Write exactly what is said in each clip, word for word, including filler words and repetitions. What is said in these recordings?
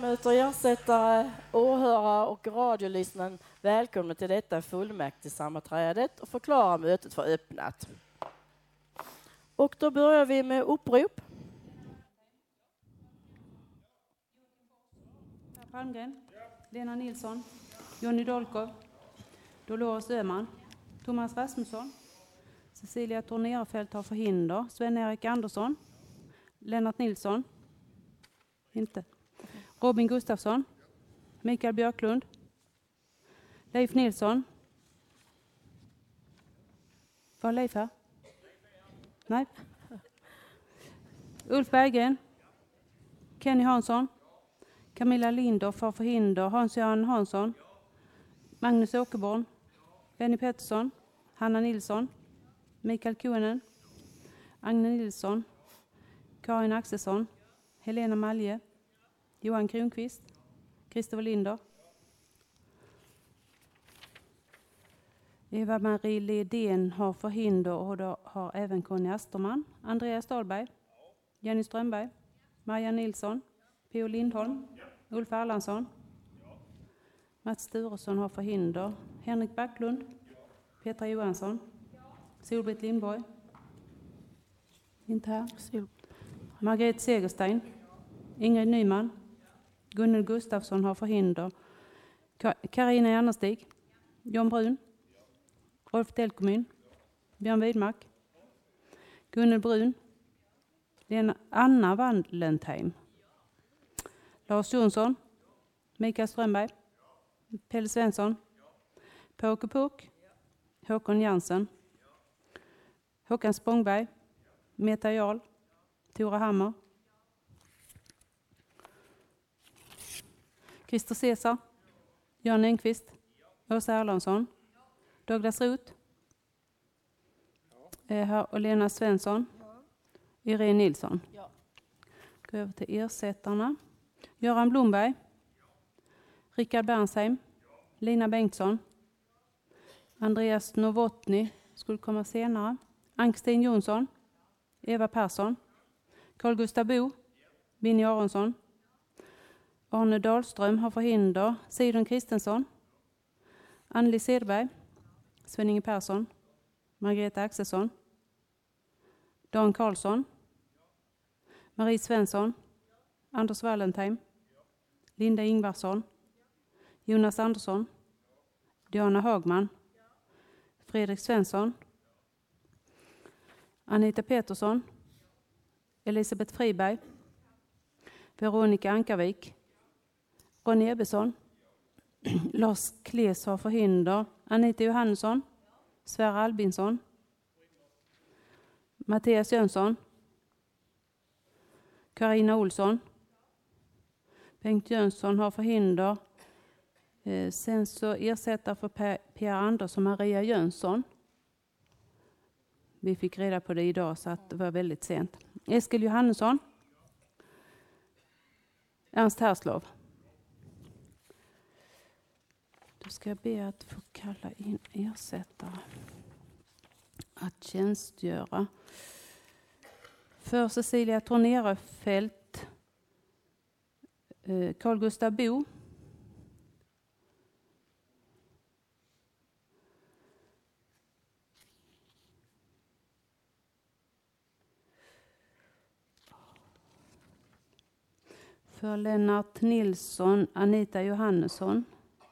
ledamöter, ersättare, åhörare och radiolyssnaren, välkomna till detta fullmäktigesammanträdet och förklara mötet för öppnat. Och då börjar vi med upprop. Per Palmgren, Lena Nilsson, Jonny Dolkov, Dolores Öhman, Thomas Rasmusson, Cecilia Tornerfelt har förhinder, Sven-Erik Andersson, Lennart Nilsson, inte, Robin Gustafsson, Mikael Björklund, Leif Nilsson. Var Leif här? Nej. Ulf Berggren, Kenny Hansson, Camilla Lindorff har förhinder, Hans-Göran Hansson, Magnus Åkerborn, Benny Pettersson, Hanna Nilsson, Mikael Kuhnen, Agne Nilsson, Karin Axelsson, Helena Malje, Johan Kronqvist, Christopher Linder, Eva-Marie Lidén har förhinder och då har även Conny Asterman, Andreas Dahlberg, Jenny Strömberg, Maja Nilsson, P O Lindholm, Ulf Erlandsson, Mats Sturesson har förhinder, Henrik Backlund, Petra Johansson, Solbritt Lindborg, inte här, Margret Segerstein, Ingrid Nyman, Gunnel Gustafsson har förhinder, Karina Järnestig, John Brun, Rolf Delkomyn, Björn Widmark, Gunnel Brun, Lena Anna Wallentheim, Lars Jonsson, Mikael Strömberg, Pelle Svensson, Påke Puck, Håkon Jansen, Håkan Spångberg, Meta Jarl, Tora Hammer, Christer Cesar, Jan Enqvist, Åsa Erlandsson, Douglas Roth, och Lena Svensson, Irene Nilsson. Ja. Gå över till ersättarna. Göran Blomberg, Rickard Bernsheim, Lina Bengtsson, Andreas Novotny skulle komma senare, Ann-Kristin Jonsson, Eva Persson, Carl Gustav Bo, Vinnie Aronsson, Arne Dahlström har förhinder, Sidon Kristensson, Anneli Sedberg, Sven-Inge Persson, Margareta Axelsson, Dan Karlsson, Marie Svensson, Anders Wallentheim, Linda Ingvarsson, Jonas Andersson, Diana Hagman, Fredrik Svensson, Anita Petersson, Elisabeth Friberg, Veronica Ankarvik, Ronny Ebbesson, Lars Kles har förhinder, Anita Johansson, Sverre Albinsson, Mattias Jönsson, Karina Olsson, Bengt Jönsson har förhinder. Eh, sen så ersätter för Pierre Anders och Maria Jönsson. Vi fick reda på det idag så att det var väldigt sent. Eskil Johannesson, Ernst Herslov. Då ska jag be att få kalla in ersättare att tjänstgöra. För Cecilia Tornerfelt, eh, Carl Gustav Bo, för Lennart Nilsson, Anita Johannesson,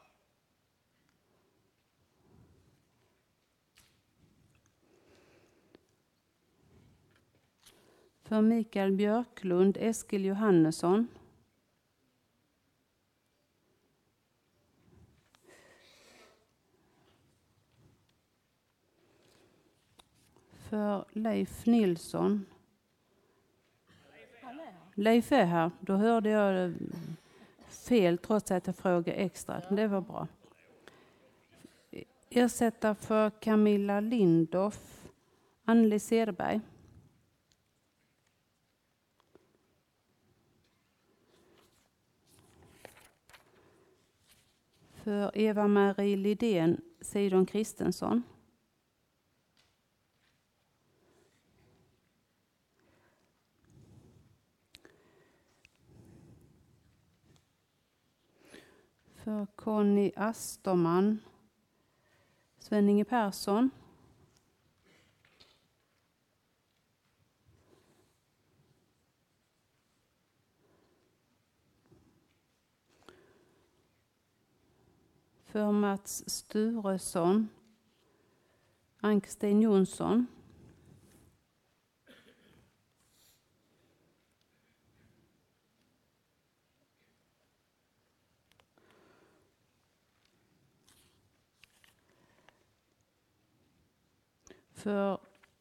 för Mikael Björklund, Eskil Johannesson, för Leif Nilsson. Leif är här. Då hörde jag fel trots att jag frågade extra. Det var bra. Ersätta för Camilla Lindorff, Anneli Cederberg. För Eva-Marie Lidén, Sidon Kristensson. För Conny Asterman, Sven-Inge Persson. För Mats Sturesson, Ann-Kristin Jonsson. För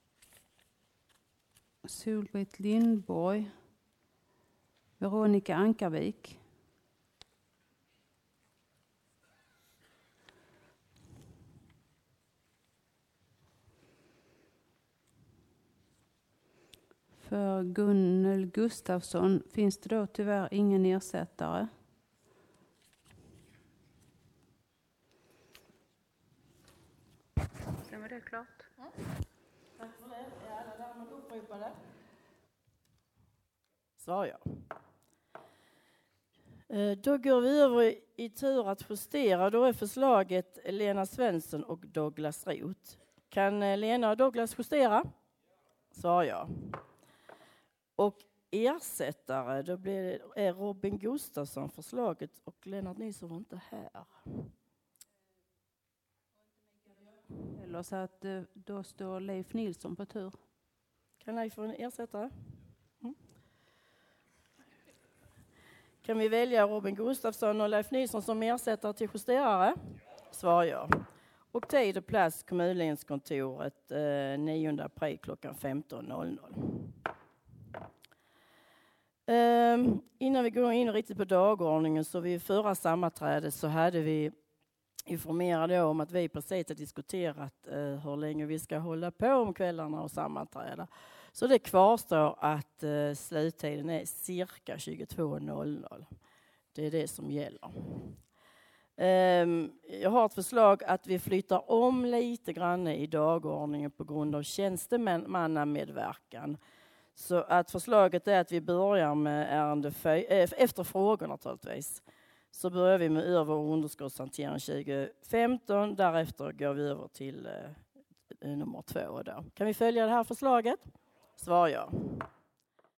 Solbritt Lindborg, Veronica Ankarvik. För Gunnel Gustafsson finns det då tyvärr ingen ersättare. Sen var det klart. Mm. Tack för det. Är alla därmed uppropade? Sa jag. Då går vi över i tur att justera. Då är förslaget Lena Svensson och Douglas Roth. Kan Lena och Douglas justera? Sa jag. Och ersättare, då blir det, är Robin Gustafsson förslaget och Lennart Nilsson var inte här. Eller så att då står Leif Nilsson på tur. Kan Leif få en ersättare? Mm. Kan vi välja Robin Gustafsson och Leif Nilsson som ersättare till justerare? Svarar jag. Och tid och plats kommunledningskontoret eh, nionde april klockan femton noll noll. Um, innan vi går in riktigt på dagordningen så vid förra sammanträdet så hade vi informerade om att vi precis har diskuterat uh, hur länge vi ska hålla på om kvällarna och sammanträda. Så det kvarstår att uh, sluttiden är cirka tjugotvå noll noll. Det är det som gäller. Um, jag har ett förslag att vi flyttar om lite grann i dagordningen på grund av tjänstemannamedverkan. Så att förslaget är att vi börjar med ärende fy- efter frågor naturligtvis. Så börjar vi med över- och underskottshantering tjugo femton. Därefter går vi över till eh, nummer två. Då. Kan vi följa det här förslaget? Svarar jag.